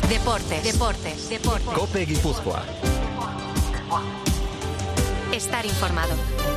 Deportes. COPE Guipúzcoa. Estar informado.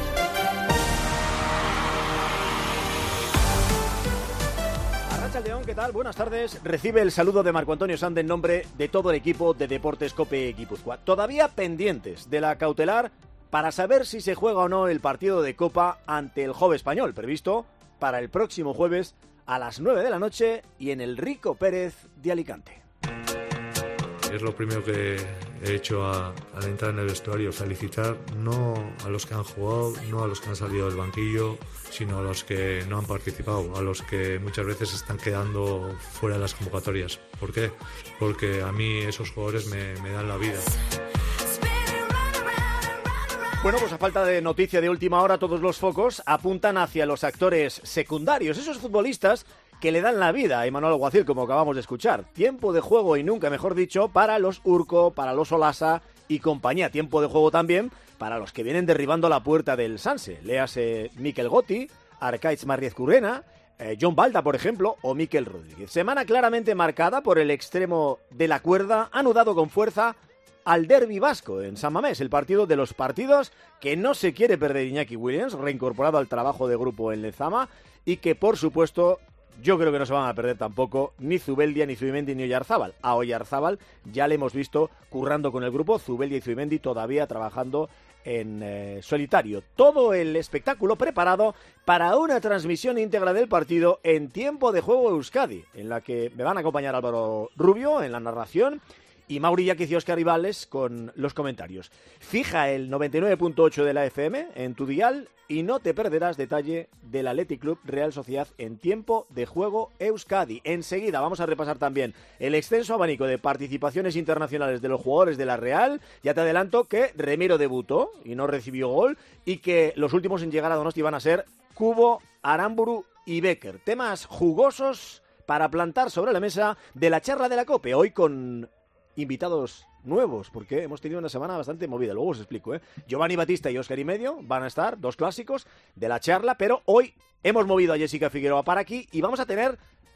Arratsaldeon, ¿qué tal? Buenas tardes. Recibe el saludo de Marco Antonio Sande en nombre de todo el equipo de Deportes COPE Guipúzcoa. Todavía pendientes de la cautelar para saber si se juega o no el partido de Copa ante el Jove Español, previsto para el próximo jueves a las 9 de la noche y en el Rico Pérez de Alicante. Es lo primero que he hecho al entrar en el vestuario, felicitar no a los que han jugado, no a los que han salido del banquillo, sino a los que no han participado, a los que muchas veces están quedando fuera de las convocatorias. ¿Por qué? Porque a mí esos jugadores me dan la vida. Bueno, pues a falta de noticia de última hora, todos los focos apuntan hacia los actores secundarios, esos futbolistas que le dan la vida a Imanol Alguacil, como acabamos de escuchar. Tiempo de juego, y nunca mejor dicho, para los Urco, para los Olasa y compañía. Tiempo de juego también para los que vienen derribando la puerta del Sanse. Léase Mikel Gotti, Arkaitz Marriez-Currena, John Balda, por ejemplo, o Mikel Rodríguez. Semana claramente marcada por el extremo de la cuerda, anudado con fuerza al derbi vasco en San Mamés, el partido de los partidos que no se quiere perder Iñaki Williams, reincorporado al trabajo de grupo en Lezama, y que, por supuesto, yo creo que no se van a perder tampoco ni Zubeldia, ni Zubimendi, ni Oyarzábal. A Oyarzábal ya le hemos visto currando con el grupo, Zubeldia y Zubimendi todavía trabajando en solitario. Todo el espectáculo preparado para una transmisión íntegra del partido en Tiempo de Juego Euskadi, en la que me van a acompañar Álvaro Rubio en la narración y Mauri Yaquiz y Óscar Ibales con los comentarios. Fija el 99.8 de la FM en tu dial y no te perderás detalle del Athletic Club Real Sociedad en Tiempo de Juego Euskadi. Enseguida vamos a repasar también el extenso abanico de participaciones internacionales de los jugadores de la Real. Ya te adelanto que Remiro debutó y no recibió gol, y que los últimos en llegar a Donosti van a ser Kubo, Aramburu y Becker. Temas jugosos para plantar sobre la mesa de la charla de la COPE, hoy con invitados nuevos, porque hemos tenido una semana bastante movida, luego os explico, Giovanni Battista y Óscar y Medio van a estar, dos clásicos de la charla, pero hoy hemos movido a Jessica Figueroa para aquí y vamos a tener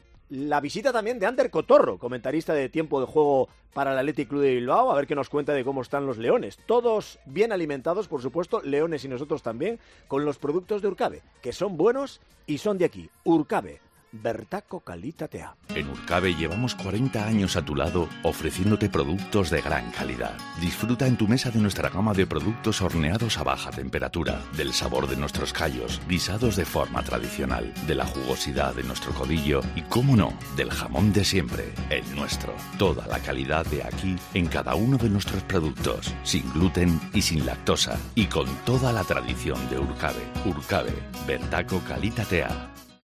la visita también de Ander Cotorro, comentarista de Tiempo de Juego para el Athletic Club de Bilbao, a ver qué nos cuenta de cómo están los leones. Todos bien alimentados, por supuesto, leones y nosotros también, con los productos de Urcabe, que son buenos y son de aquí. Urcabe, Bertako kalitatea. En Urcabe llevamos 40 años a tu lado ofreciéndote productos de gran calidad. Disfruta en tu mesa de nuestra gama de productos horneados a baja temperatura, del sabor de nuestros callos, guisados de forma tradicional, de la jugosidad de nuestro codillo y, cómo no, del jamón de siempre, el nuestro. Toda la calidad de aquí en cada uno de nuestros productos, sin gluten y sin lactosa, y con toda la tradición de Urcabe. Urcabe, Bertako kalitatea.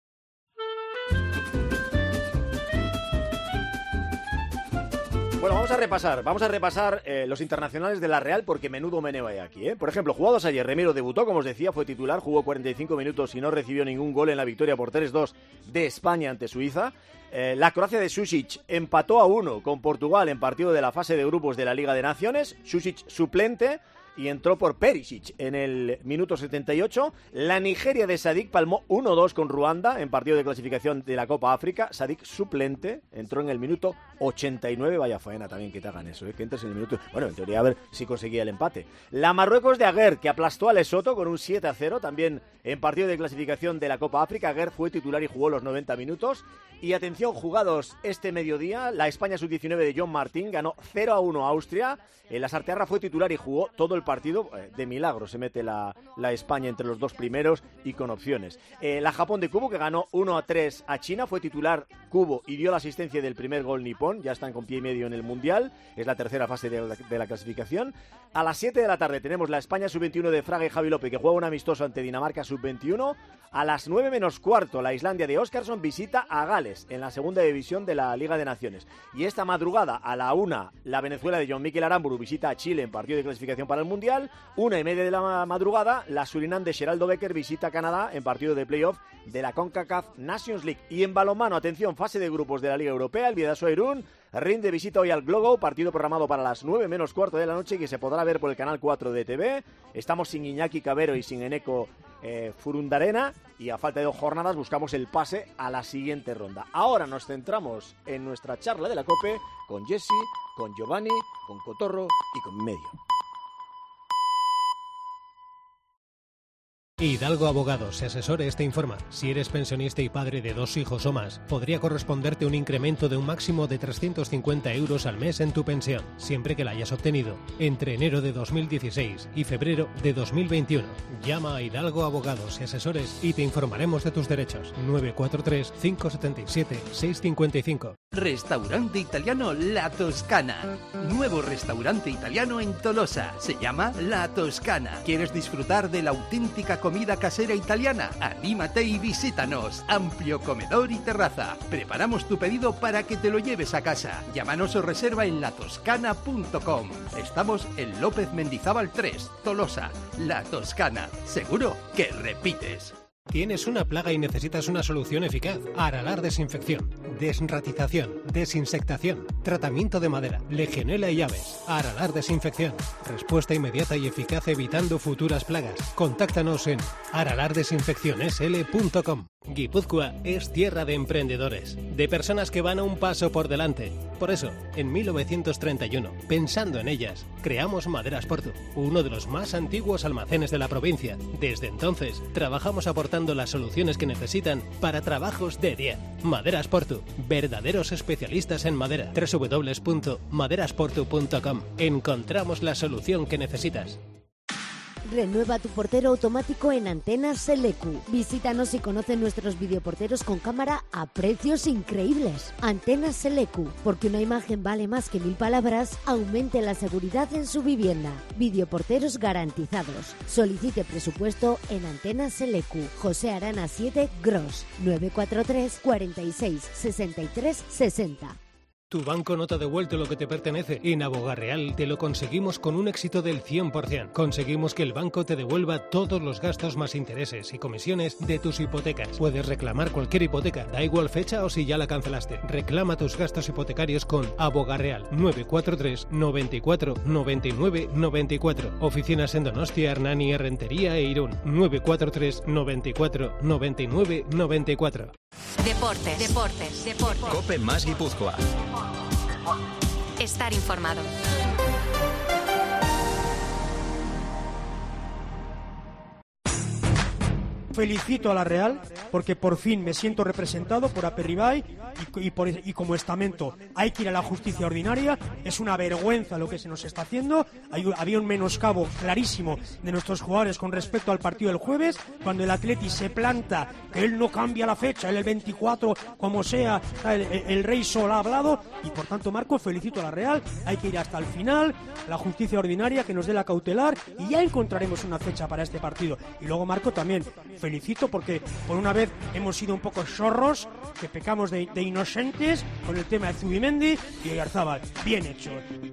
Bueno, vamos a repasar los internacionales de la Real, porque menudo meneo hay aquí, Por ejemplo, jugados ayer, Remiro debutó, como os decía, fue titular, jugó 45 minutos y no recibió ningún gol en la victoria por 3-2 de España ante Suiza. La Croacia de Sušić empató a 1 con Portugal en partido de la fase de grupos de la Liga de Naciones. Sušić suplente y entró por Perisic en el minuto 78. La Nigeria de Sadik palmó 1-2 con Ruanda en partido de clasificación de la Copa África. Sadik suplente, entró en el minuto 89. Vaya faena también que te hagan eso, que entres en el minuto... Bueno, en teoría a ver si conseguía el empate. La Marruecos de Aguer, que aplastó a Lesoto con un 7-0, también en partido de clasificación de la Copa África. Aguer fue titular y jugó los 90 minutos. Y atención, jugados este mediodía, la España sub-19 de John Martín ganó 0-1 a Austria. La Sartearra fue titular y jugó todo el partido. De milagro se mete la España entre los dos primeros y con opciones. La Japón de Kubo, que ganó 1-3 a China, fue titular Kubo y dio la asistencia del primer gol nipón. Ya están con pie y medio en el Mundial. Es la tercera fase de la clasificación. A las 7 de la tarde tenemos la España sub-21 de Fraga y Javi López, que juega un amistoso ante Dinamarca sub-21. A las 9 menos cuarto, la Islandia de Óskarsson visita a Gales en la segunda división de la Liga de Naciones. Y esta madrugada, a la 1, la Venezuela de John Mikel Aramburu visita a Chile en partido de clasificación para el Mundial. Mundial, 1:30 de la madrugada, la Surinam de Geraldo Becker visita Canadá en partido de playoff de la CONCACAF Nations League. Y en balonmano, atención, fase de grupos de la Liga Europea, el Bidasoa Irún rinde visita hoy al Glogo, partido programado para las 9:15 de la noche y que se podrá ver por el canal 4 de TV. Estamos sin Iñaki Cabero y sin Eneco Furundarena y a falta de 2 jornadas buscamos el pase a la siguiente ronda. Ahora nos centramos en nuestra charla de la COPE con Jesse, con Giovanni, con Cotorro y con Medio. Hidalgo Abogados y Asesores te informa. Si eres pensionista y padre de 2 hijos o más, podría corresponderte un incremento de un máximo de 350 euros al mes en tu pensión, siempre que la hayas obtenido entre enero de 2016 y febrero de 2021. Llama a Hidalgo Abogados y Asesores y te informaremos de tus derechos. 943-577-655. Restaurante italiano La Toscana. Nuevo restaurante italiano en Tolosa. Se llama La Toscana. ¿Quieres disfrutar de la auténtica comida casera italiana? Anímate y visítanos. Amplio comedor y terraza. Preparamos tu pedido para que te lo lleves a casa. Llámanos o reserva en latoscana.com. Estamos en López Mendizábal 3, Tolosa. La Toscana. Seguro que repites. ¿Tienes una plaga y necesitas una solución eficaz? Aralar Desinfección, desratización, desinsectación, tratamiento de madera, legionela y aves. Aralar Desinfección. Respuesta inmediata y eficaz evitando futuras plagas. Contáctanos en aralardesinfeccionsl.com. Guipúzcoa es tierra de emprendedores, de personas que van a un paso por delante. Por eso, en 1931, pensando en ellas, creamos Maderas Portu, uno de los más antiguos almacenes de la provincia. Desde entonces, trabajamos aportando las soluciones que necesitan para trabajos de día. Maderas Portu, verdaderos especialistas en madera. www.maderasportu.com. Encontramos la solución que necesitas. Renueva tu portero automático en Antenas Selecu. Visítanos y conoce nuestros videoporteros con cámara a precios increíbles. Antenas Selecu, porque una imagen vale más que 1000 palabras, aumente la seguridad en su vivienda. Videoporteros garantizados. Solicite presupuesto en Antenas Selecu. José Arana 7, Gros, 943 46 63 60. Tu banco no te ha devuelto lo que te pertenece. En Abogarreal te lo conseguimos con un éxito del 100%. Conseguimos que el banco te devuelva todos los gastos más intereses y comisiones de tus hipotecas. Puedes reclamar cualquier hipoteca, da igual fecha o si ya la cancelaste. Reclama tus gastos hipotecarios con Abogarreal. 943 94 99 94. Oficinas en Donostia, Hernani, Rentería e Irún. 943 94 99 94. Deportes. COPE más Guipúzcoa. Estar informado. Felicito a la Real porque por fin me siento representado por Aperribay y como estamento. Hay que ir a la justicia ordinaria. Es una vergüenza lo que se nos está haciendo. Había un menoscabo clarísimo de nuestros jugadores con respecto al partido del jueves, cuando el Atleti se planta, que él no cambia la fecha, él el 24, como sea, el Rey Sol ha hablado, y por tanto, Marco, felicito a la Real. Hay que ir hasta el final, la justicia ordinaria que nos dé la cautelar, y ya encontraremos una fecha para este partido. Y luego, Marco, también felicito porque por una vez hemos sido un poco zorros, que pecamos de inocentes con el tema de Zubimendi y Oyarzábal. Bien hecho.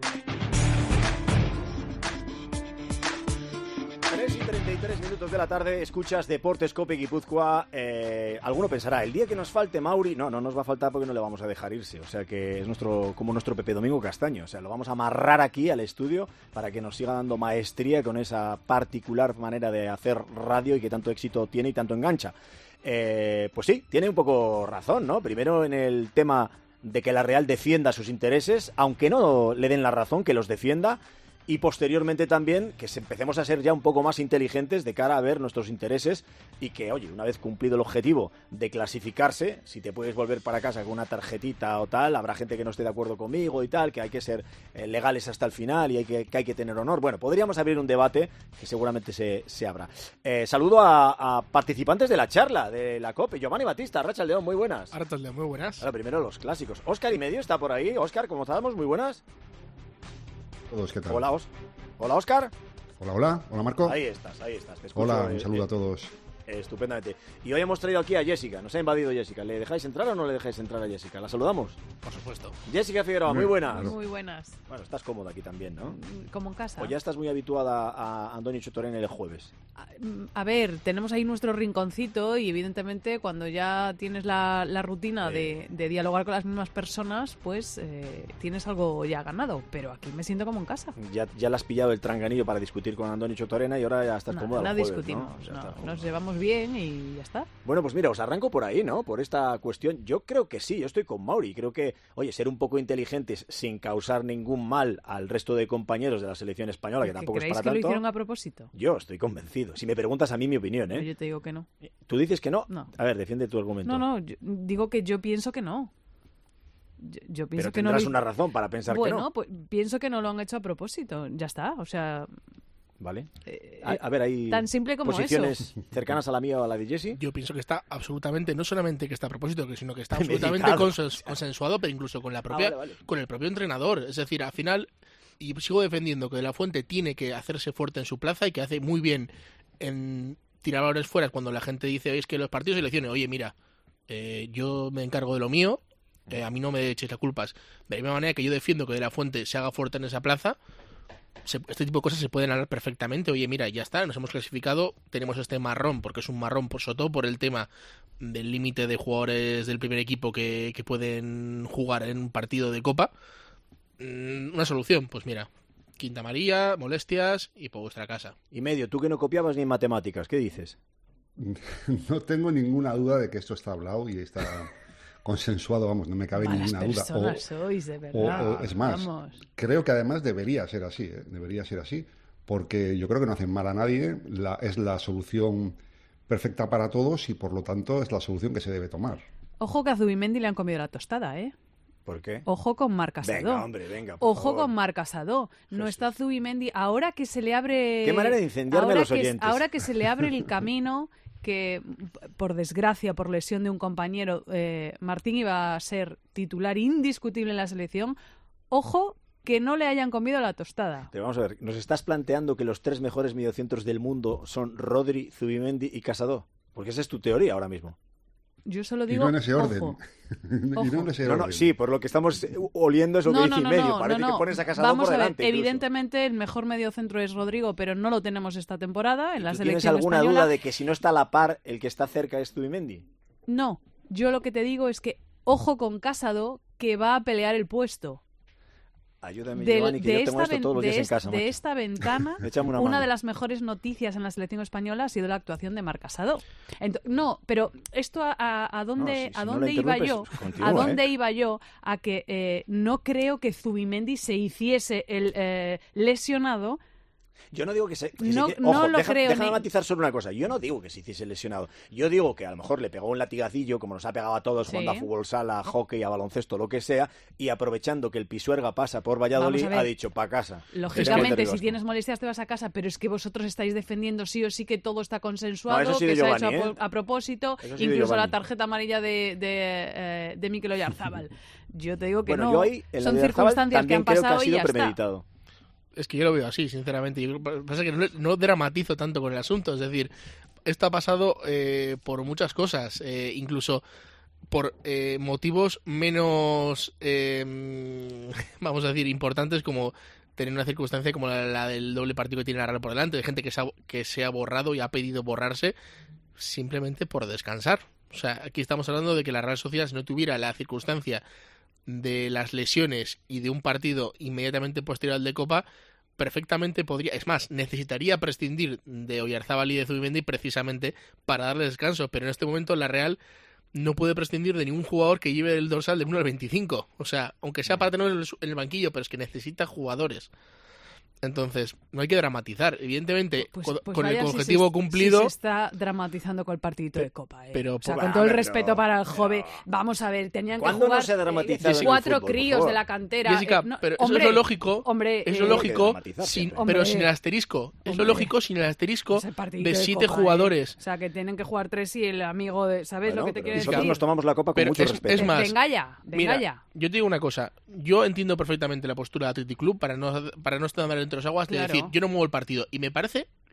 3:33 de la tarde, escuchas Deportes COPE Guipúzcoa. Alguno pensará, el día que nos falte Mauri, no nos va a faltar porque no le vamos a dejar irse. O sea que es como nuestro Pepe Domingo Castaño. O sea, lo vamos a amarrar aquí al estudio para que nos siga dando maestría con esa particular manera de hacer radio y que tanto éxito tiene y tanto engancha. Pues sí, tiene un poco razón, ¿no? Primero en el tema de que la Real defienda sus intereses, aunque no le den la razón, que los defienda. Y posteriormente también que empecemos a ser ya un poco más inteligentes de cara a ver nuestros intereses y que, oye, una vez cumplido el objetivo de clasificarse, si te puedes volver para casa con una tarjetita o tal, habrá gente que no esté de acuerdo conmigo y tal, que hay que ser legales hasta el final y que hay que tener honor. Bueno, podríamos abrir un debate que seguramente se abra. Saludo a participantes de la charla de la COPE. Giovanni Batista, Arratsaldeon, muy buenas. Arratsaldeon, muy buenas. Ahora primero los clásicos. Óscar y medio está por ahí. Óscar, ¿cómo estamos? Muy buenas. Todos, ¿qué tal? Hola, Óscar. Hola, Marco. Ahí estás. Te escucho, hola, un saludo a todos. Estupendamente. Y hoy hemos traído aquí a Jessica. Nos ha invadido Jessica. ¿Le dejáis entrar o no le dejáis entrar a Jessica? ¿La saludamos? Por supuesto. Jessica Figueroa, muy buenas. Muy buenas. Bueno, estás cómoda aquí también, ¿no? Como en casa. ¿O ya estás muy habituada a Andoni Chotorena el jueves? A ver, tenemos ahí nuestro rinconcito y evidentemente cuando ya tienes la rutina de dialogar con las mismas personas, pues tienes algo ya ganado. Pero aquí me siento como en casa. Ya le has pillado el tranganillo para discutir con Andoni Chotorena y ahora ya estás cómoda el jueves, discutimos, ¿no? Nos llevamos bien y ya está. Bueno, pues mira, os arranco por ahí, ¿no? Por esta cuestión. Yo creo que sí, yo estoy con Mauri. Creo que, oye, ser un poco inteligentes sin causar ningún mal al resto de compañeros de la selección española, que tampoco es para tanto. ¿Creéis que lo hicieron a propósito? Yo estoy convencido. Si me preguntas a mí mi opinión, ¿eh? Pero yo te digo que no. ¿Tú dices que no? No. A ver, defiende tu argumento. No, digo que yo pienso que no. Yo pienso pero que no. tendrás una razón para pensar que no. Bueno, pues pienso que no lo han hecho a propósito. Ya está, o sea... Vale. A ver, hay tan simple como posiciones eso. Cercanas a la mía o a la de Jessy. Yo pienso que está absolutamente, no solamente que está a propósito, sino que está absolutamente consensuado, pero incluso con la propia, con el propio entrenador. Es decir, al final, y sigo defendiendo que De la Fuente tiene que hacerse fuerte en su plaza y que hace muy bien en tirar balones fuera cuando la gente dice, oye, es que los partidos de selecciones, oye, mira, yo me encargo de lo mío, a mí no me eches las culpas. De la misma manera que yo defiendo que De la Fuente se haga fuerte en esa plaza, este tipo de cosas se pueden hablar perfectamente. Oye, mira, ya está, nos hemos clasificado, tenemos este marrón, porque es un marrón sobre todo por el tema del límite de jugadores del primer equipo que pueden jugar en un partido de Copa. Una solución, pues mira, quinta amarilla, molestias y por vuestra casa. Y medio, tú que no copiabas ni en matemáticas, ¿qué dices? No tengo ninguna duda de que esto está hablado y está consensuado, vamos, no me cabe ninguna duda. Sois, de verdad. O es más, creo que además debería ser así, porque yo creo que no hacen mal a nadie, es la solución perfecta para todos y por lo tanto es la solución que se debe tomar. Ojo que a Zubimendi le han comido la tostada, ¿eh? ¿Por qué? Ojo con Marc Casado. Venga, hombre, venga, Ojo favor. con Marc Casado. No está Zubimendi. Ahora que se le abre... Qué manera de incendiarme a los oyentes. Ahora que se le abre el camino, que por desgracia, por lesión de un compañero, Martín iba a ser titular indiscutible en la selección. Ojo que no le hayan comido la tostada. Pero vamos a ver, ¿nos estás planteando que los 3 mejores mediocentros del mundo son Rodri, Zubimendi y Casado? Porque esa es tu teoría ahora mismo. Yo solo digo, y no en ese orden. Ojo. Y no en ese orden. No, sí, por lo que estamos oliendo eso que dice y medio. Parece que pones a Casado Vamos por delante. A ver, evidentemente el mejor mediocentro es Rodrigo, pero no lo tenemos esta temporada en la selección ¿Tienes alguna española? duda de que si no está a la par, el que está cerca es Zubimendi? No, yo lo que te digo es que ojo con Casado, que va a pelear el puesto. Ayúdame, Giovanni, que yo tengo esto todos los días en casa. De esta ventana, una de las mejores noticias en la selección española ha sido la actuación de Marc Casado. No, pero esto a dónde iba yo, continúa, a dónde iba yo, a que no creo que Zubimendi se hiciese el lesionado. Yo no digo que se... Déjame matizar sobre una cosa. Yo no digo que se hiciese lesionado. Yo digo que a lo mejor le pegó un latigacillo, como nos ha pegado a todos, jugando a fútbol sala, a hockey, a baloncesto, lo que sea, y aprovechando que el Pisuerga pasa por Valladolid, ha dicho, pa' casa. Lógicamente, si tienes molestias te vas a casa, pero es que vosotros estáis defendiendo sí o sí que todo está consensuado, que se ha hecho a propósito, incluso la tarjeta amarilla de Mikel Oyarzábal. Yo te digo que no. Son circunstancias que han pasado y ya está. Es que yo lo veo así, sinceramente. Yo, pasa que no dramatizo tanto con el asunto. Es decir, esto ha pasado por muchas cosas, incluso por motivos menos, vamos a decir, importantes, como tener una circunstancia como la del doble partido que tiene la Real por delante, de gente que se ha borrado y ha pedido borrarse simplemente por descansar. O sea, aquí estamos hablando de que la Real Sociedad, si no tuviera la circunstancia de las lesiones y de un partido inmediatamente posterior al de Copa, perfectamente podría, es más, necesitaría prescindir de Oyarzábal y de Zubimendi precisamente para darle descanso, pero en este momento la Real no puede prescindir de ningún jugador que lleve el dorsal del 1 al 25, o sea, aunque sea para tenerlo en el banquillo, pero es que necesita jugadores. Entonces, no hay que dramatizar. Evidentemente, con el objetivo cumplido... Se está dramatizando con el partidito de Copa. Pero, o sea, con todo el respeto para el joven. Vamos a ver, tenían que jugar no se ha dramatizado 4 críos de la cantera. Jessica, pero eso es lo lógico. Es lo lógico, pero sin el asterisco. Es lo lógico sin el asterisco de 7 jugadores. O sea, que tienen que jugar 3 y el amigo de... ¿Sabes lo que te quiero decir? Nosotros nos tomamos la Copa con mucho respeto. Es más, venga ya. Yo te digo una cosa. Yo entiendo perfectamente la postura de Athletic Club para no estar entre los aguas, de decir, yo no muevo el partido. Y me parece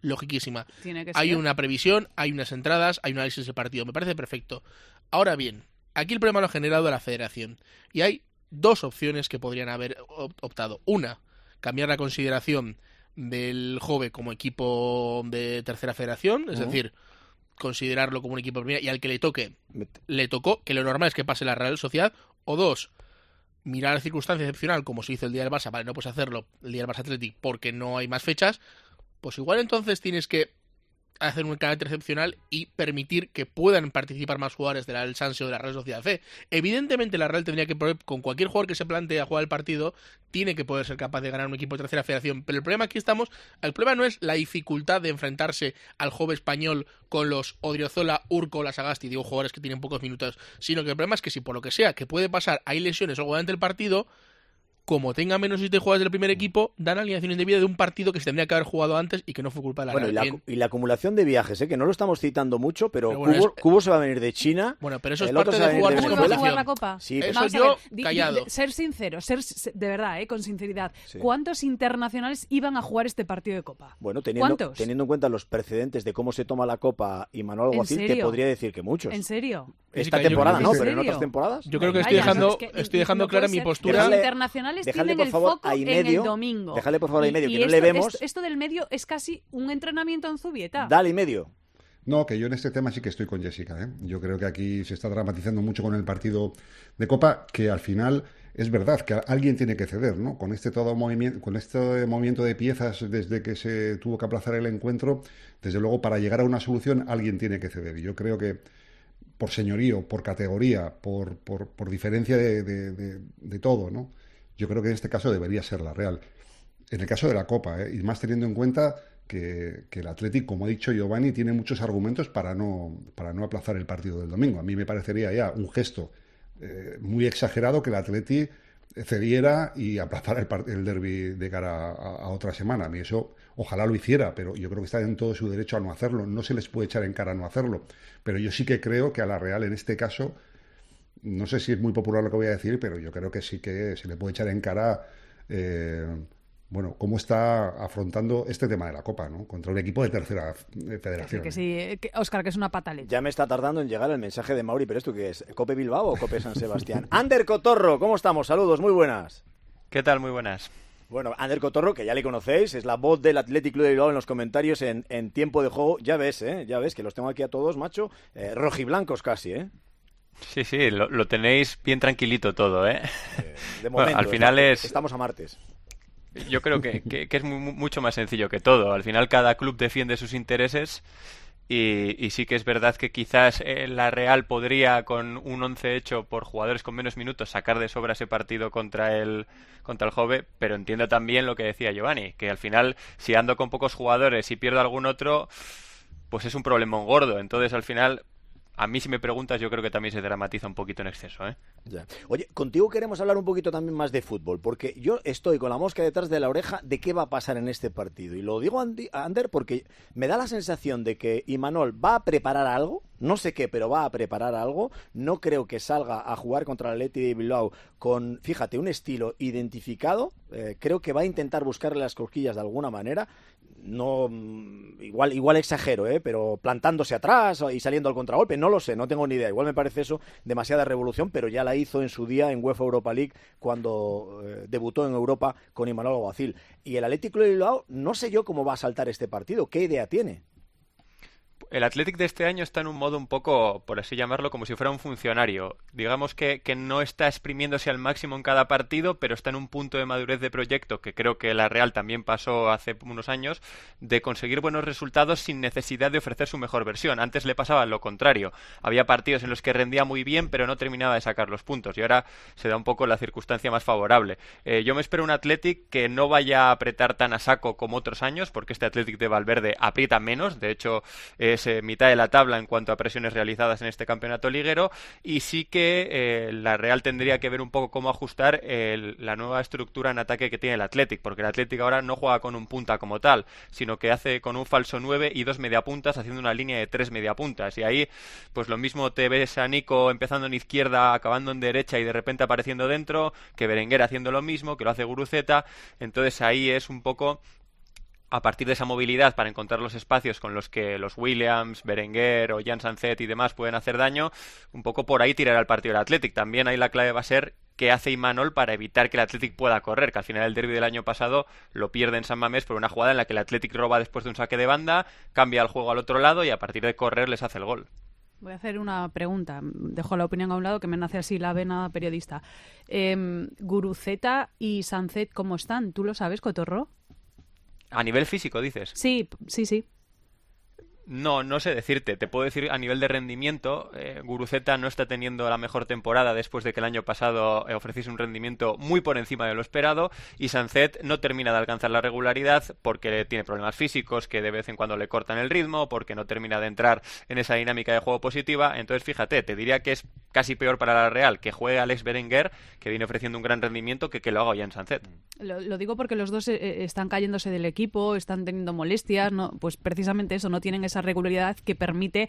logiquísima. Tiene que hay ser. una previsión, hay unas entradas, hay un análisis del partido. Me parece perfecto. Ahora bien, aquí el problema lo ha generado la federación. Y hay dos opciones que podrían haber optado. Una, cambiar la consideración del Jove como equipo de tercera federación, es decir, considerarlo como un equipo de primera, y al que le toque, le tocó, que lo normal es que pase la Real Sociedad. O dos, mirar la circunstancia excepcional, como se hizo el día del Barça, vale, no puedes hacerlo el día del Barça Athletic porque no hay más fechas, pues igual entonces tienes que hacer un carácter excepcional y permitir que puedan participar más jugadores de la Sanse o de la Real Sociedad C. Evidentemente la Real tendría que poder, con cualquier jugador que se plantee a jugar el partido, tiene que poder ser capaz de ganar un equipo de tercera federación, pero el problema el problema no es la dificultad de enfrentarse al Jove español con los Odriozola, Urco o la Sagasti, digo jugadores que tienen pocos minutos, sino que el problema es que si por lo que sea, que puede pasar, hay lesiones o algo durante el partido, como tenga menos 7 jugadores del primer equipo, dan alineación indebida de un partido que se tendría que haber jugado antes y que no fue culpa de la Real. Y la acumulación de viajes, que no lo estamos citando mucho, pero Cubo se va a venir de China. Bueno, pero eso es parte de jugar como competición. La Copa? Sí, eso yo callado. Ser sincero, de verdad, con sinceridad. Sí. ¿Cuántos internacionales iban a jugar este partido de Copa? Bueno, teniendo en cuenta los precedentes de cómo se toma la Copa y Manuel Alguacil, te podría decir que muchos. ¿En serio? Esta temporada no, pero en otras temporadas. Yo creo que estoy dejando clara mi postura. Los internacionales tienen el foco en el domingo. Déjale por favor ahí medio, que no le vemos. Esto del medio es casi un entrenamiento en Zubieta. Dale y medio. No, que yo en este tema sí que estoy con Jessica, ¿eh? Yo creo que aquí se está dramatizando mucho con el partido de Copa, que al final es verdad que alguien tiene que ceder, ¿no? Con este movimiento de piezas desde que se tuvo que aplazar el encuentro, desde luego para llegar a una solución alguien tiene que ceder. Y yo creo que por señorío, por categoría, por diferencia de todo, ¿no? Yo creo que en este caso debería ser la Real. En el caso de la Copa, y más teniendo en cuenta que el Athletic, como ha dicho Giovanni, tiene muchos argumentos para no aplazar el partido del domingo. A mí me parecería ya un gesto muy exagerado que el Athletic cediera y aplazara el derbi de cara a otra semana. A mí eso ojalá lo hiciera, pero yo creo que está en todo su derecho a no hacerlo. No se les puede echar en cara a no hacerlo. Pero yo sí que creo que a la Real en este caso, no sé si es muy popular lo que voy a decir, pero yo creo que sí que se le puede echar en cara cómo está afrontando este tema de la Copa, ¿no? Contra un equipo de tercera federación. Que sí, Óscar, que es una pataleta. Ya me está tardando en llegar el mensaje de Mauri, pero ¿esto qué es? ¿Cope Bilbao o Cope San Sebastián? Ander Cotorro, ¿cómo estamos? Saludos, muy buenas. ¿Qué tal? Muy buenas. Bueno, Ander Cotorro, que ya le conocéis, es la voz del Athletic Club de Bilbao en los comentarios en tiempo de juego. Ya ves, que los tengo aquí a todos, macho, rojiblancos casi, ¿eh? Sí, lo tenéis bien tranquilito todo, ¿eh? De momento, al final estamos a martes. Yo creo que es mucho más sencillo que todo. Al final cada club defiende sus intereses y sí que es verdad que quizás la Real podría, con un 11 hecho por jugadores con menos minutos, sacar de sobra ese partido contra el Jove, pero entiendo también lo que decía Giovanni, que al final si ando con pocos jugadores y pierdo algún otro, pues es un problemón gordo. Entonces al final, a mí si me preguntas, yo creo que también se dramatiza un poquito en exceso, ¿eh? Ya. Oye, contigo queremos hablar un poquito también más de fútbol, porque yo estoy con la mosca detrás de la oreja de qué va a pasar en este partido. Y lo digo a Ander porque me da la sensación de que Imanol va a preparar algo, no sé qué, pero va a preparar algo. No creo que salga a jugar contra el Athletic de Bilbao con, fíjate, un estilo identificado. Creo que va a intentar buscarle las cosquillas de alguna manera. No, igual exagero, pero plantándose atrás y saliendo al contragolpe, no lo sé, no tengo ni idea. Igual me parece eso demasiada revolución, pero ya la hizo en su día en UEFA Europa League cuando debutó en Europa con Imanol Alguacil. Y el Athletic Club de Bilbao, no sé yo cómo va a saltar este partido, ¿qué idea tiene? El Athletic de este año está en un modo un poco, por así llamarlo, como si fuera un funcionario. Digamos que no está exprimiéndose al máximo en cada partido, pero está en un punto de madurez de proyecto, que creo que la Real también pasó hace unos años, de conseguir buenos resultados sin necesidad de ofrecer su mejor versión. Antes le pasaba lo contrario. Había partidos en los que rendía muy bien, pero no terminaba de sacar los puntos. Y ahora se da un poco la circunstancia más favorable. Yo me espero un Athletic que no vaya a apretar tan a saco como otros años, porque este Athletic de Valverde aprieta menos. De hecho, es mitad de la tabla en cuanto a presiones realizadas en este campeonato liguero, y sí que la Real tendría que ver un poco cómo ajustar la nueva estructura en ataque que tiene el Athletic, porque el Athletic ahora no juega con un punta como tal, sino que hace con un falso 9 y 2 mediapuntas, haciendo una línea de 3 mediapuntas, y ahí pues lo mismo te ves a Nico empezando en izquierda, acabando en derecha y de repente apareciendo dentro, que Berenguer haciendo lo mismo, que lo hace Guruceta. Entonces ahí es un poco a partir de esa movilidad para encontrar los espacios con los que los Williams, Berenguer o Jan Sanzet y demás pueden hacer daño, un poco por ahí tirará el partido del Athletic. También ahí la clave va a ser qué hace Imanol para evitar que el Athletic pueda correr, que al final el derbi del año pasado lo pierde en San Mamés por una jugada en la que el Athletic roba después de un saque de banda, cambia el juego al otro lado y a partir de correr les hace el gol. Voy a hacer una pregunta, dejo la opinión a un lado, que me nace así la vena periodista. Guruceta y Sanzet, ¿cómo están? ¿Tú lo sabes, Cotorro? ¿A nivel físico, dices? Sí. No sé decirte. Te puedo decir a nivel de rendimiento, Guruceta no está teniendo la mejor temporada después de que el año pasado ofreciese un rendimiento muy por encima de lo esperado, y Sanzet no termina de alcanzar la regularidad porque tiene problemas físicos que de vez en cuando le cortan el ritmo, porque no termina de entrar en esa dinámica de juego positiva. Entonces, fíjate, te diría que es casi peor para la Real que juegue Alex Berenguer, que viene ofreciendo un gran rendimiento, que lo haga Jan Sanzet. Lo digo porque los dos están cayéndose del equipo, están teniendo molestias, ¿no? Pues precisamente eso, no tienen esa regularidad que permite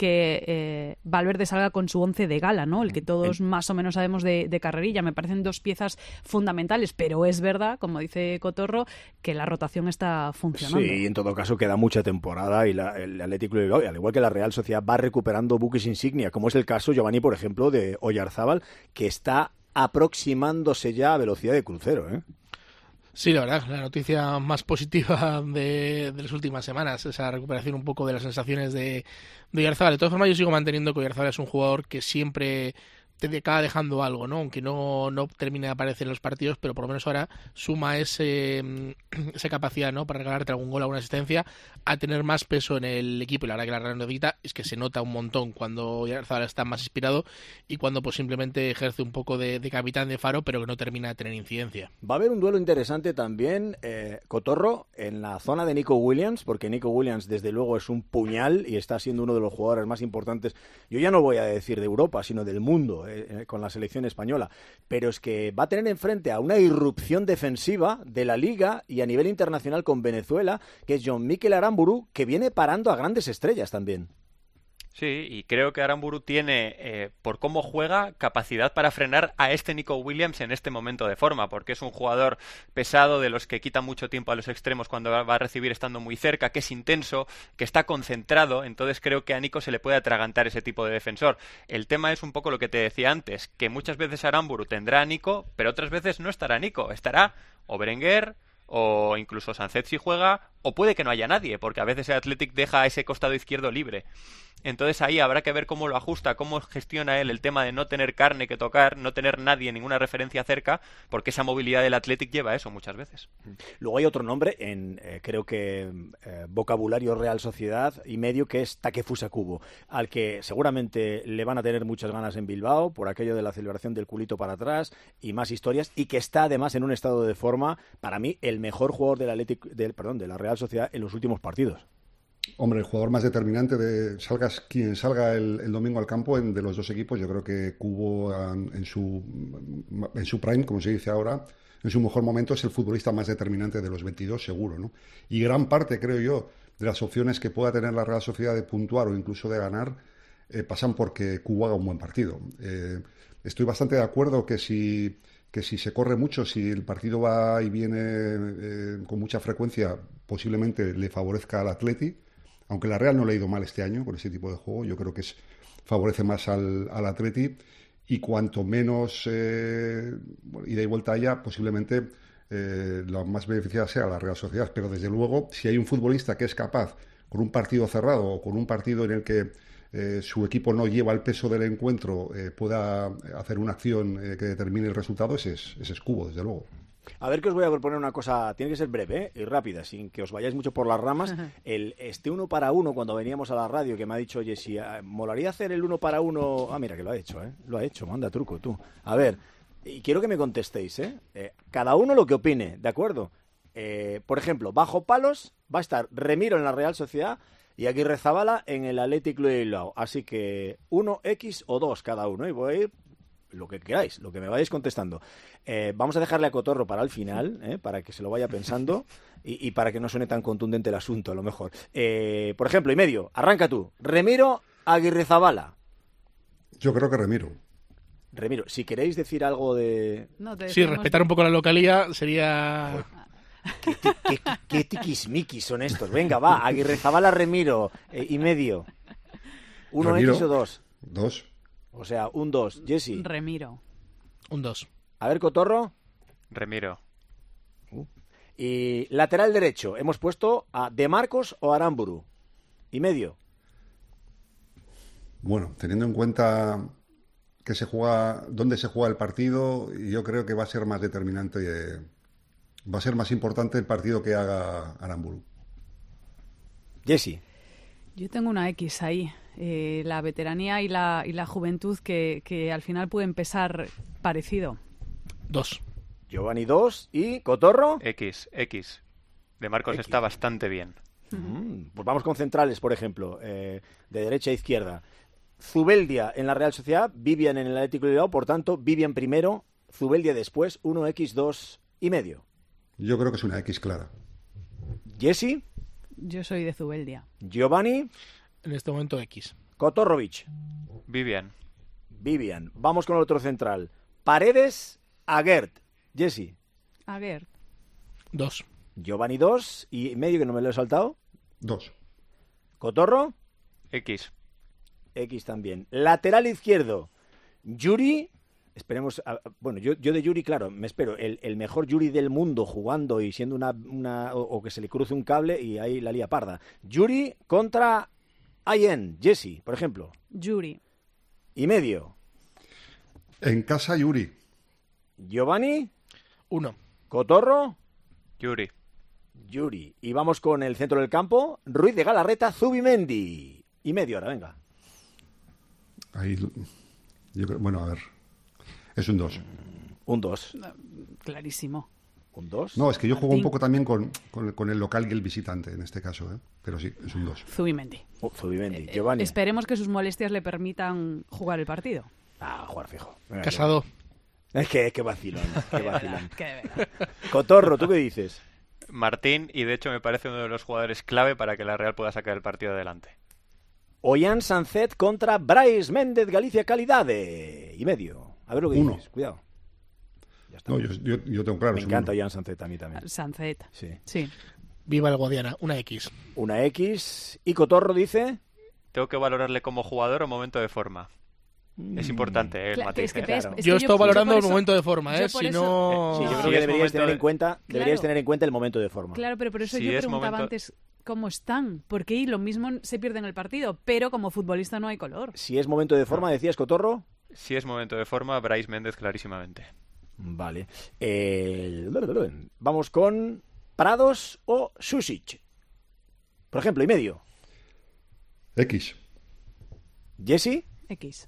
que Valverde salga con su 11 de gala, ¿no? El que todos más o menos sabemos de carrerilla. Me parecen dos piezas fundamentales, pero es verdad, como dice Cotorro, que la rotación está funcionando. Sí, en todo caso queda mucha temporada y el Atlético de Bilbao, al igual que la Real Sociedad, va recuperando buques insignia, como es el caso, Giovanni, por ejemplo, de Oyarzábal, que está aproximándose ya a velocidad de crucero, ¿eh? Sí, la verdad, la noticia más positiva de las últimas semanas, esa recuperación un poco de las sensaciones de Oyarzábal. De todas formas, yo sigo manteniendo que Oyarzábal es un jugador que siempre te acaba dejando algo, ¿no? Aunque no termine de aparecer en los partidos, pero por lo menos ahora suma esa capacidad, ¿no?, para regalarte algún gol, alguna asistencia, a tener más peso en el equipo. Y la verdad que la Real necesita es que se nota un montón cuando Oyarzábal está más inspirado y cuando pues simplemente ejerce un poco de capitán de faro, pero que no termina de tener incidencia. Va a haber un duelo interesante también, Cotorro, en la zona de Nico Williams, porque Nico Williams desde luego es un puñal y está siendo uno de los jugadores más importantes, yo ya no voy a decir de Europa, sino del mundo, con la selección española, pero es que va a tener enfrente a una irrupción defensiva de la Liga y a nivel internacional con Venezuela, que es John Mikel Aramburu, que viene parando a grandes estrellas también. Sí, y creo que Aramburu tiene, por cómo juega, capacidad para frenar a este Nico Williams en este momento de forma, porque es un jugador pesado, de los que quita mucho tiempo a los extremos cuando va a recibir estando muy cerca, que es intenso, que está concentrado. Entonces creo que a Nico se le puede atragantar ese tipo de defensor. El tema es un poco lo que te decía antes, que muchas veces Aramburu tendrá a Nico, pero otras veces no estará Nico, estará o Berenguer o incluso Sanzet si juega, o puede que no haya nadie, porque a veces el Athletic deja ese costado izquierdo libre. Entonces ahí habrá que ver cómo lo ajusta, cómo gestiona él el tema de no tener carne que tocar, no tener nadie, ninguna referencia cerca, porque esa movilidad del Athletic lleva a eso muchas veces. Luego hay otro nombre en, creo que vocabulario Real Sociedad y medio, que es Takefusa Kubo, al que seguramente le van a tener muchas ganas en Bilbao por aquello de la celebración del culito para atrás y más historias, y que está además en un estado de forma, para mí, el mejor jugador del de la Real Sociedad en los últimos partidos. Hombre, el jugador más determinante quien salga el domingo al campo de los dos equipos, yo creo que Kubo en su prime, como se dice ahora, en su mejor momento, es el futbolista más determinante de los 22, seguro, ¿no? Y gran parte, creo yo, de las opciones que pueda tener la Real Sociedad de puntuar o incluso de ganar pasan porque Kubo haga un buen partido. Estoy bastante de acuerdo que si se corre mucho, si el partido va y viene con mucha frecuencia, posiblemente le favorezca al Atleti, aunque la Real no le ha ido mal este año con ese tipo de juego. Yo creo que favorece más al Atleti, y cuanto menos ida y vuelta haya, posiblemente la más beneficiada sea la Real Sociedad. Pero desde luego, si hay un futbolista que es capaz, con un partido cerrado o con un partido en el que su equipo no lleva el peso del encuentro, pueda hacer una acción que determine el resultado, ese es Kubo, desde luego. A ver, que os voy a proponer una cosa, tiene que ser breve y rápida, sin que os vayáis mucho por las ramas. Este 1 para 1, cuando veníamos a la radio, que me ha dicho Jessy, molaría hacer el 1 para 1. Ah, mira, que lo ha hecho, manda truco tú. A ver, y quiero que me contestéis, cada uno lo que opine, ¿de acuerdo? Por ejemplo, bajo palos va a estar Remiro en la Real Sociedad y Aguirrezabala en el Athletic Club de Bilbao. Así que 1X o 2 cada uno, y voy a ir lo que queráis, lo que me vayáis contestando. Vamos a dejarle a Cotorro para el final, para que se lo vaya pensando y para que no suene tan contundente el asunto, a lo mejor. Por ejemplo, y medio, arranca tú. Remiro, Aguirrezabala. Yo creo que Remiro, si queréis decir algo de... Sí, respetar un poco la localía sería... Qué tiquismiquis son estos. Venga, va, Aguirrezabala, Remiro, y medio. ¿1 X o 2? 2. O sea, un 2. Jessy. Remiro. Un 2. A ver, Cotorro. Remiro. Y lateral derecho, hemos puesto a De Marcos o Aramburu. Y medio. Bueno, teniendo en cuenta que dónde se juega el partido, yo creo que va a ser más determinante, va a ser más importante el partido que haga Aramburu. Jessy. Yo tengo una X ahí. La veteranía y la juventud que al final pueden pesar parecido. 2. Giovanni 2 y Cotorro. X. De Marcos está bastante bien. Pues vamos con centrales, por ejemplo, de derecha a izquierda. Zubeldia en la Real Sociedad, Vivian en el Atlético de Bilbao, por tanto, Vivian primero, Zubeldia después, 1X, 2 y medio. Yo creo que es una X clara. Jessy. Yo soy de Zubeldia. Giovanni. En este momento X. Kotorrovic. Vivian. Vamos con el otro central. Paredes, Aguert. Jessy. Aguert. 2. Giovanni 2 y medio, que no me lo he saltado. 2. Cotorro. X también. Lateral izquierdo. Yuri. Esperemos. Bueno, yo de Yuri, claro, me espero el mejor Yuri del mundo jugando y siendo o que se le cruce un cable y ahí la lía parda. Yuri contra Ayen. Jessy, por ejemplo. Yuri. Y medio. En casa, Yuri. Giovanni. 1. Cotorro. Yuri. Y vamos con el centro del campo. Ruiz de Galarreta, Zubimendi. Y medio ahora, venga. Ahí, bueno, a ver. Es un 2. Un 2. Clarísimo. ¿Un 2? No, es que yo juego un poco también con el local y el visitante en este caso, ¿eh? Pero sí, es un 2. Zubimendi. Zubimendi. Giovanni. Esperemos que sus molestias le permitan jugar el partido. Jugar fijo. Casado. Es que vacilón. Cotorro, ¿tú qué dices? Martín, y de hecho me parece uno de los jugadores clave para que la Real pueda sacar el partido adelante. Ollán Sancet contra Brais Méndez Galicia Calidade. Y medio. A ver lo que dices. Cuidado. Ya está. No, yo tengo claro. Me encanta Ollán Sancet a mí también. Sancet. Sí. Viva el Guadiana. Una X. Una X. ¿Y Cotorro dice? Tengo que valorarle como jugador o momento de forma. Es importante el matiz. Yo estoy valorando el momento de forma, ¿eh? Si no... yo creo que deberíais tener en cuenta el momento de forma. Claro, pero por eso yo preguntaba antes cómo están, porque ahí lo mismo se pierde en el partido, pero como futbolista no hay color. Si es momento de forma, decías, Cotorro. Si es momento de forma, Brais Méndez clarísimamente. Vale. Vamos con Prados o Susic. Por ejemplo, y medio. X. Jessy. X.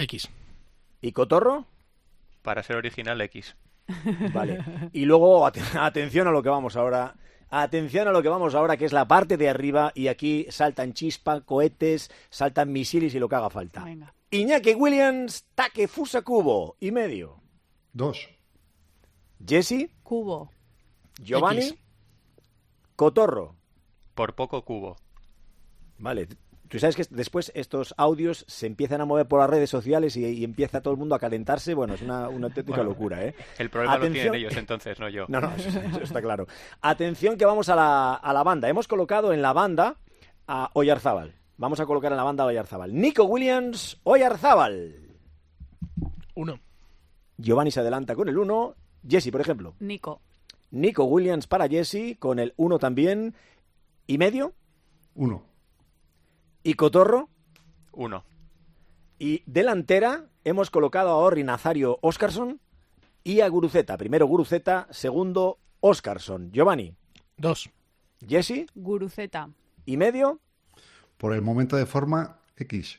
¿Y Cotorro? Para ser original, X. Vale. Y luego, atención a lo que vamos ahora. Que es la parte de arriba. Y aquí saltan chispas, cohetes, saltan misiles y lo que haga falta. Venga. Iñaki Williams, Takefusa Kubo. Y medio. 2. Jessy. Kubo. Giovanni. X. Cotorro. Por poco Kubo. Vale. Tú sabes que después estos audios se empiezan a mover por las redes sociales y empieza todo el mundo a calentarse. Bueno, es una auténtica locura, ¿eh? El problema lo tienen ellos entonces, no yo. No, eso está claro. Atención que vamos a la banda. Hemos colocado en la banda a Oyarzábal. Vamos a colocar en la banda a Oyarzábal. Nico Williams, Oyarzábal. 1. Giovanni se adelanta con el 1. Jessy, por ejemplo. Nico Williams para Jessy con el 1 también. ¿Y medio? 1. ¿Y Cotorro? 1. Y delantera hemos colocado a Orri Nazario Óscarson y a Guruceta. Primero Guruceta, segundo Óscarson. Giovanni. 2. Jessy. Guruceta. ¿Y medio? Por el momento de forma, X.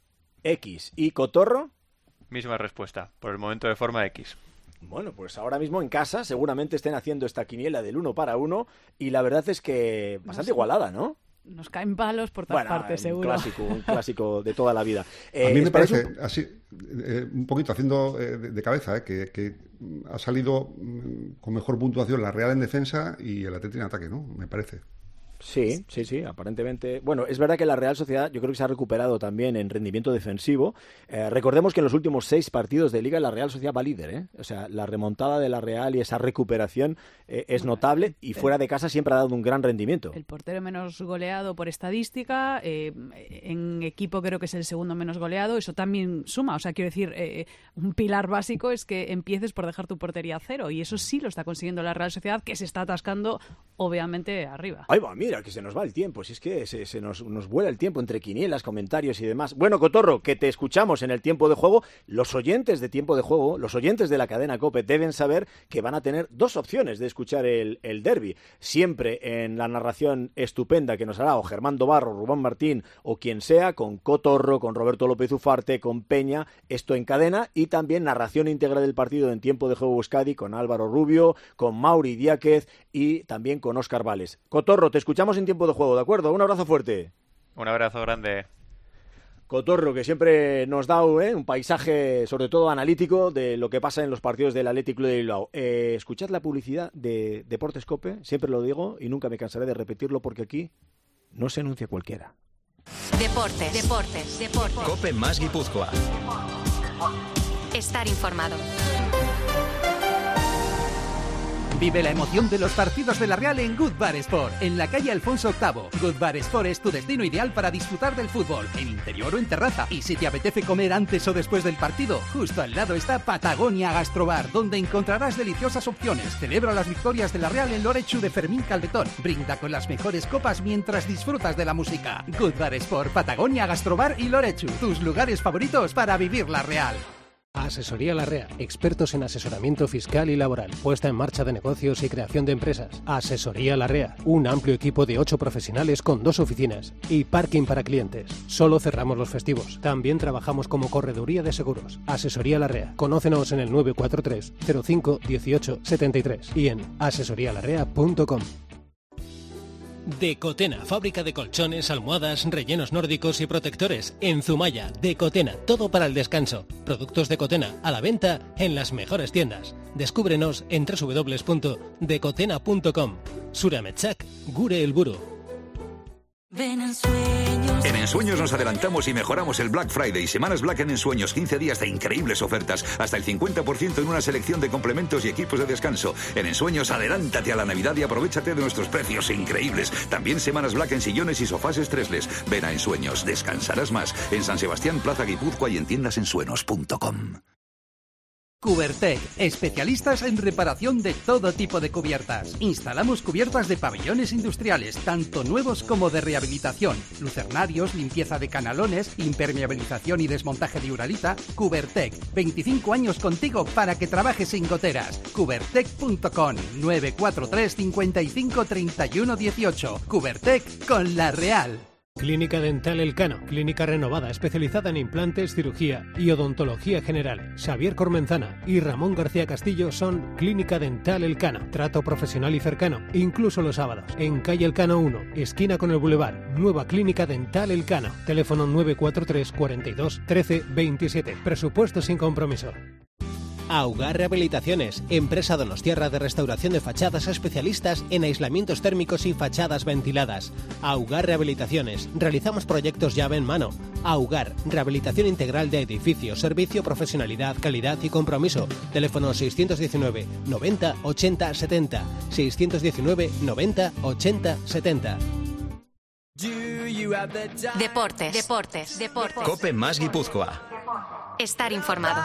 ¿Y Cotorro? Misma respuesta. Por el momento de forma, X. Bueno, pues ahora mismo en casa seguramente estén haciendo esta quiniela del 1 para 1 y la verdad es que bastante igualada, ¿no? Nos caen palos por todas partes, seguro. Un clásico de toda la vida. A mí me parece, así, un poquito haciendo de cabeza, que ha salido con mejor puntuación la Real en defensa y el Atlético en ataque, ¿no? Me parece. Sí, aparentemente. Bueno, es verdad que la Real Sociedad yo creo que se ha recuperado también en rendimiento defensivo. Recordemos que en los últimos 6 partidos de Liga la Real Sociedad va líder, ¿eh? O sea, la remontada de la Real y esa recuperación es notable, y fuera de casa siempre ha dado un gran rendimiento. El portero menos goleado por estadística, en equipo creo que es el segundo menos goleado, eso también suma. O sea, quiero decir, un pilar básico es que empieces por dejar tu portería a 0, y eso sí lo está consiguiendo la Real Sociedad, que se está atascando obviamente arriba. Ahí va, mira, que se nos va el tiempo, si es que se nos vuela el tiempo entre quinielas, comentarios y demás. Bueno, Cotorro, que te escuchamos en el tiempo de juego. Los oyentes de tiempo de juego, los oyentes de la cadena COPE deben saber que van a tener 2 opciones de escuchar el derbi. Siempre en la narración estupenda que nos hará o Germán Dobarro, Rubén Martín o quien sea, con Cotorro, con Roberto López Ufarte, con Peña, esto en cadena, y también narración íntegra del partido en tiempo de juego Euskadi con Álvaro Rubio, con Mauri Diáquez y también con Óscar Vales. Cotorro, te escuchamos en tiempo de juego, ¿de acuerdo? Un abrazo fuerte. Un abrazo grande. Cotorro, que siempre nos da un paisaje, sobre todo analítico, de lo que pasa en los partidos del Athletic Club de Bilbao. Escuchad la publicidad de Deportes COPE, siempre lo digo y nunca me cansaré de repetirlo, porque aquí no se anuncia cualquiera. Deportes. COPE más Guipúzcoa. Estar informado. Vive la emoción de los partidos de la Real en Good Bar Sport, en la calle Alfonso VIII. Good Bar Sport es tu destino ideal para disfrutar del fútbol, en interior o en terraza. Y si te apetece comer antes o después del partido, justo al lado está Patagonia Gastrobar, donde encontrarás deliciosas opciones. Celebra las victorias de la Real en Lorechu de Fermín Calvetón. Brinda con las mejores copas mientras disfrutas de la música. Good Bar Sport, Patagonia Gastrobar y Lorechu, tus lugares favoritos para vivir la Real. Asesoría Larrea, expertos en asesoramiento fiscal y laboral, puesta en marcha de negocios y creación de empresas. Asesoría Larrea, un amplio equipo de 8 profesionales con 2 oficinas y parking para clientes. Solo cerramos los festivos. También trabajamos como correduría de seguros. Asesoría Larrea, conócenos en el 943 05 18 73 y en asesorialarrea.com. Decotena, fábrica de colchones, almohadas, rellenos nórdicos y protectores. En Zumaya, Decotena, todo para el descanso. Productos Decotena, a la venta en las mejores tiendas. Descúbrenos en www.decotena.com. Surametsak, Gure el Buru. Ven Ensueños. En Ensueños nos adelantamos y mejoramos el Black Friday. Semanas Black en Ensueños, 15 días de increíbles ofertas, hasta el 50% en una selección de complementos y equipos de descanso. En Ensueños, adelántate a la Navidad y aprovéchate de nuestros precios increíbles. También Semanas Black en sillones y sofás estresles. Ven a Ensueños, descansarás más. En San Sebastián, Plaza Guipúzcoa y en tiendasensuenos.com. Cubertec, especialistas en reparación de todo tipo de cubiertas. Instalamos cubiertas de pabellones industriales, tanto nuevos como de rehabilitación, lucernarios, limpieza de canalones, impermeabilización y desmontaje de uralita. Cubertec, 25 años contigo para que trabajes sin goteras. Cubertec.com, 943 55 31 18. Cubertec con la Real. Clínica Dental Elcano, clínica renovada especializada en implantes, cirugía y odontología general. Xavier Cormenzana y Ramón García Castillo son Clínica Dental Elcano. Trato profesional y cercano, incluso los sábados. En calle Elcano 1, esquina con el Boulevard. Nueva Clínica Dental Elcano. Teléfono 943 42 13 27. Presupuesto sin compromiso. Augar Rehabilitaciones, empresa donostiarra de restauración de fachadas, especialistas en aislamientos térmicos y fachadas ventiladas. Augar Rehabilitaciones, realizamos proyectos llave en mano. Augar, rehabilitación integral de edificios, servicio, profesionalidad, calidad y compromiso. Teléfono 619 90 80 70. 619 90 80 70. Deportes. COPE más Guipúzcoa. Estar informado.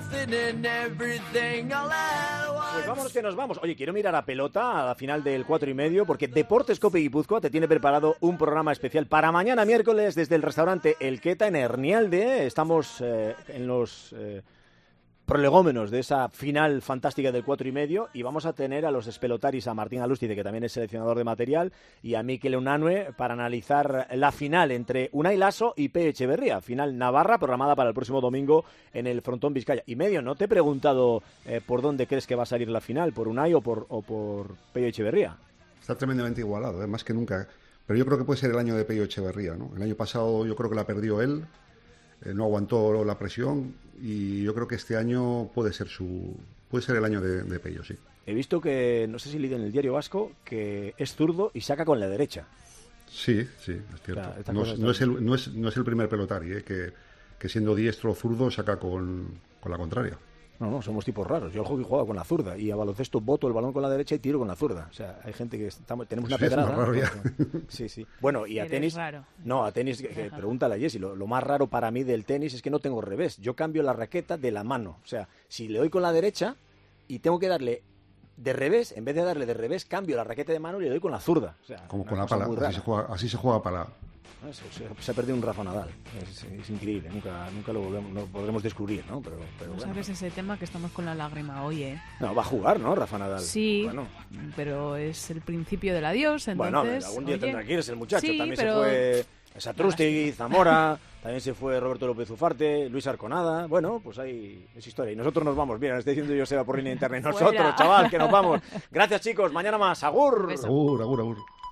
Pues vámonos que nos vamos. Oye, quiero mirar a pelota a la final del 4:30, porque Deportes COPE Guipúzcoa te tiene preparado un programa especial para mañana miércoles desde el restaurante El Queta en Hernialde. Estamos en los prolegómenos de esa final fantástica del 4:30 y vamos a tener a los despelotaris, a Martín Alustice, que también es seleccionador de material, y a Mikel Unanue para analizar la final entre Unai Lasso y Pello Echeverría, final navarra programada para el próximo domingo en el Frontón Vizcaya. Y medio, no te he preguntado por dónde crees que va a salir la final, por Unai o por Pello Echeverría. Está tremendamente igualado, más que nunca. Pero yo creo que puede ser el año de Pello Echeverría, ¿no? El año pasado yo creo que la perdió él, no aguantó la presión, y yo creo que este año puede ser su Puede ser el año de Pello, sí. He visto que, no sé si leí en el Diario Vasco, que es zurdo y saca con la derecha. Sí, es cierto. No es el primer pelotari que siendo diestro o zurdo saca con la contraria. No, somos tipos raros. Yo al hockey jugaba con la zurda y a baloncesto boto el balón con la derecha y tiro con la zurda. O sea, hay gente que tenemos una pedrada. Es raro ya. Sí. Bueno, y a tenis... Raro. No, a tenis, pregúntale a Jessy, lo más raro para mí del tenis es que no tengo revés. Yo cambio la raqueta de la mano. O sea, si le doy con la derecha y tengo que darle de revés, en vez de darle de revés, cambio la raqueta de mano y le doy con la zurda. O sea, como con la pala. Así se juega pala. Se ha perdido un Rafa Nadal. Es increíble. Nunca lo podremos descubrir, ¿no? Pero no sabes ese tema que estamos con la lágrima hoy, ¿eh? No, va a jugar, ¿no, Rafa Nadal? Sí, pero es el principio del adiós, entonces... Bueno, algún día tendrá que irse el muchacho. Sí, también se fue Satrústegui, Zamora, también se fue Roberto López Ufarte, Luis Arconada. Bueno, pues ahí es historia. Y nosotros nos vamos. Mira, estoy diciendo yo Seba por línea interna. Y nosotros, chaval, que nos vamos. Gracias, chicos. Mañana más. Agur. Agur.